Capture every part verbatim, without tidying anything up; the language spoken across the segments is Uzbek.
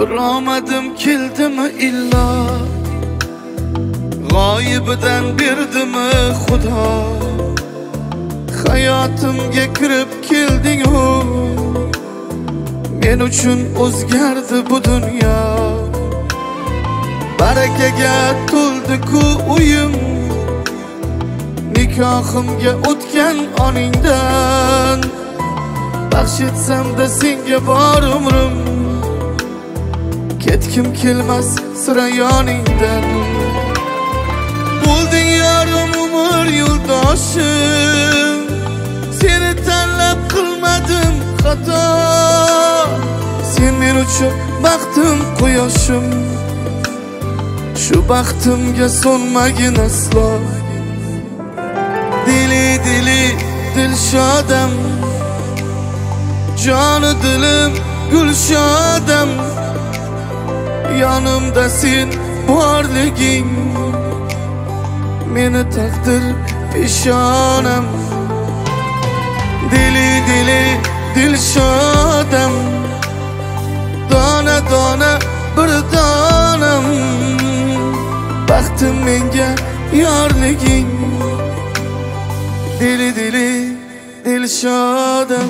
Bir omadim keldimi illa, g'oyibidan berdimi Xudo. Hayotimga kirib kelding-u, men uchun o'zgardi bu dunyo. Barakaga to'ldi-ku uyim, nikohimga o'tgan oningdan. Baxsh etsam-da senga bor umrim, ketkim kelmas sira yoningdan. Bo'lding yorim, umr yo'ldoshim, seni tanlab qilmadim xato. Sen men uchun baxtim quyoshim, shu baxtimga so'nmagin aslo. Dili dili dilshodam, joni dilim gulshodam, yonimda sen borliging meni taqdir peshonam. Dili dili dilshodam, dona dona bir donam, baxtim menga yorliging. Dili dili dilshodam.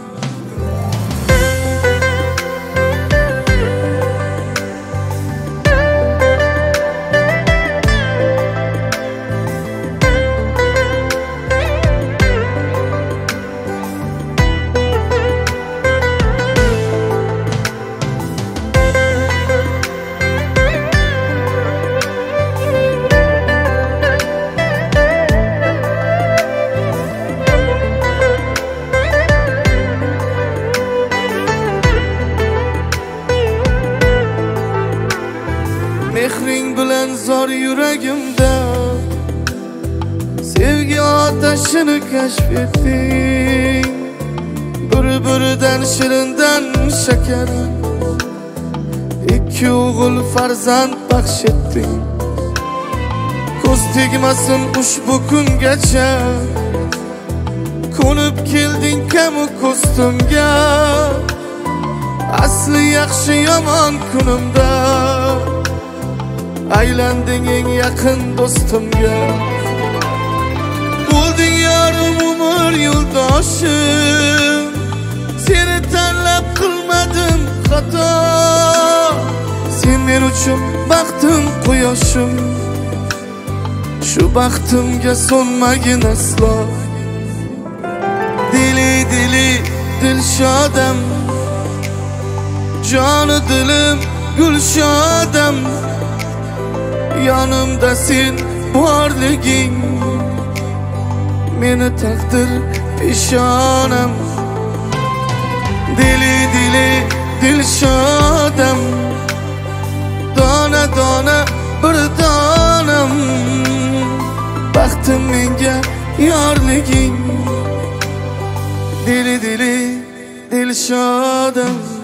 Mehring bilan zor yuragimda sevgi otashini kashf etding. Bir-biridan shirindan shakar, ikki o'g'il farzand baxsh etding. Ko'z tegmasin ushbu kungacha, ko'nib kelding kamu ko'stimga. Asli yaxshi yomon kunimda aylanding eng yaqin do'stimga. Bo'lding yorim, umr yo'ldoshim, seni tanlab qilmadim xato. Sen men uchun baxtim quyoshim, shu baxtimga so'nmagin aslo. Dili dili dilshodam, joni dilim gulshodam, yonimda sen borliging meni taqdir peshonam. Dili dili dilshodam, dona dona bir donam, baxtim menga yorliging. Dili dili dilshodam.